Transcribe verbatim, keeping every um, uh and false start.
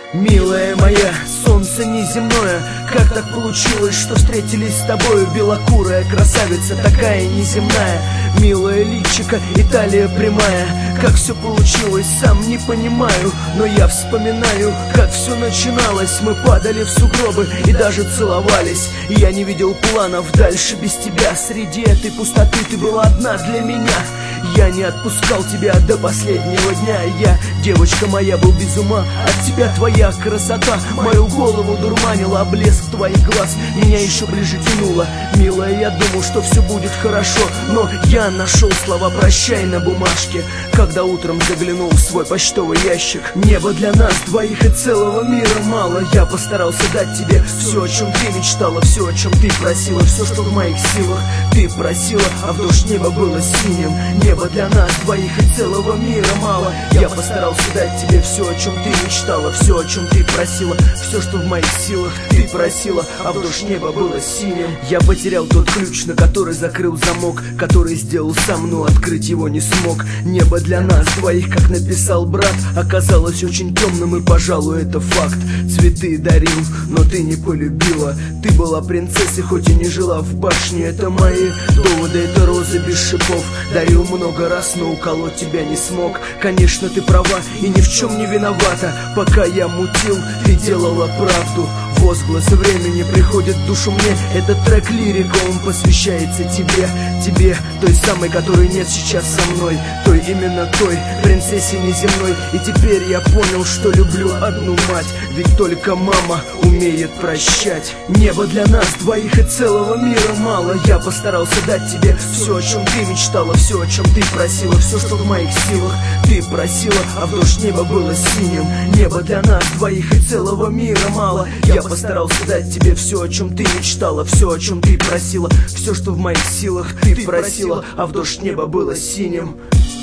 Милая моя, солнце неземное, как так получилось, что встретились с тобою? Белокурая красавица, такая неземная. Милая личико и талия прямая. Как все получилось, сам не понимаю, но я вспоминаю, как все начиналось. Мы падали в сугробы и даже целовались. И я не видел планов дальше без тебя. Среди этой пустоты ты была одна для меня. Я не отпускал тебя до последнего дня. Я, девочка моя, был без ума от тебя. Твоя красота мою голову дурманила, а блеск твоих глаз меня еще ближе тянуло. Милая, я думал, что все будет хорошо, но я нашел слова прощай на бумажке, когда утром заглянул в свой почтовый ящик. Небо для нас двоих и целого мира мало. Я постарался дать тебе все, о чем ты мечтала, все, о чем ты просила, все, что в моих силах ты просила, а в дождь небо было синим. Небо для нас двоих и целого мира мало. Я постарался дать тебе все, о чем ты мечтала, все, о чем ты просила, все, что в моих силах ты просила, а в дождь небо было синим. Я потерял тот ключ, на который закрыл замок, который сделал сам, но открыть его не смог. Небо для нас двоих, как написал брат, оказалось очень темным, и, пожалуй, это факт. Цветы дарил, но ты не полюбила. Ты была принцессой, хоть и не жила в башне. Это мои доводы, это розы без шипов. Дарил много раз, но уколоть тебя не смог. Конечно, ты права и ни в чем не виновата. Пока я мутил, ты делала правду. Возгласы времени приходят в душу мне. Этот трек лирика, он посвящается тебе. Тебе, той самой, которой нет сейчас со мной. Той, именно той, принцессе неземной. И теперь я понял, что люблю одну мать, ведь только мама умеет прощать. Небо для нас двоих и целого мира мало. Я постарался дать тебе все, о чем ты мечтала, все, о чем ты просила, все, что в моих силах ты просила, а в дождь небо было синим. Небо для нас двоих и целого мира мало. Я постарался дать тебе все, о чем ты мечтала, все, о чем ты просила, все, что в моих силах ты просила, а в дождь небо было синим.